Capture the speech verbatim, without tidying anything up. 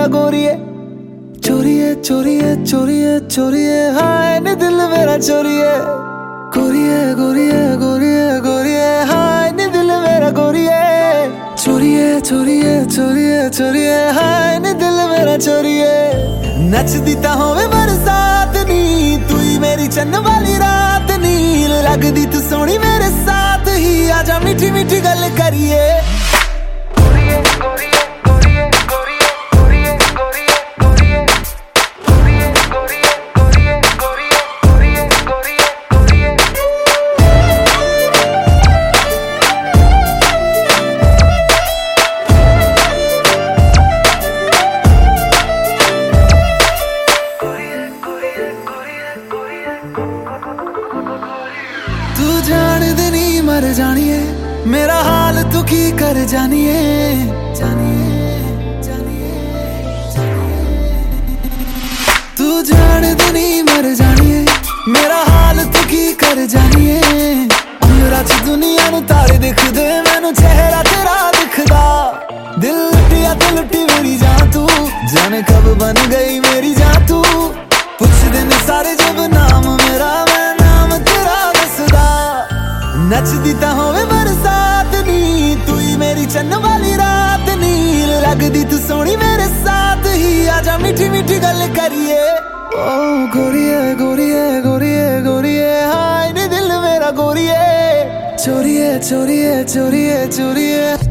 मेरा गोरिए। चोरिए चोरिए चोरिए चोरिए हाय नी दिल मेरा चोरिए। गोरिए गोरिए गोरिए गोरिए हाय नी दिल मेरा गोरिए। चोरिए चोरिए चोरिए चोरिए हाय नी दिल मेरा चोरिए। नचदी ता होवे बरसात नी तू ही मेरी चन्न वाली रात नी। लगदी तू सोनी मेरे साथ ही आजा मीठी मीठी गल करिए। तू जान दे नी मर जानिए मेरा हाल तू की कर जानिए। जानिए जानिए तू जान दे नी मर जानिए मेरा हाल तू की कर जानिए। मेरा च दुनिया नु तारे दिखदे मैनू चेहरा तेरा दिखदा। दिल लुटिया ते लुटी मेरी जान तू जाने कब बन गई मेरी जान तू। पुछदे ने सारे जब नाम मेरा मैं नाम तेरा दसदा। नचदी ता होवे बरसात नी तू ही मेरी चन्न वाली रात नी। लगदी तू सोनी मेरे साथ ही आजा मीठी मीठी गल करिए। ओ गोरिए गोरिए गोरिए गोरिए हाय नी दिल मेरा गोरिए। चोरिए चोरिए चोरिए चोरिए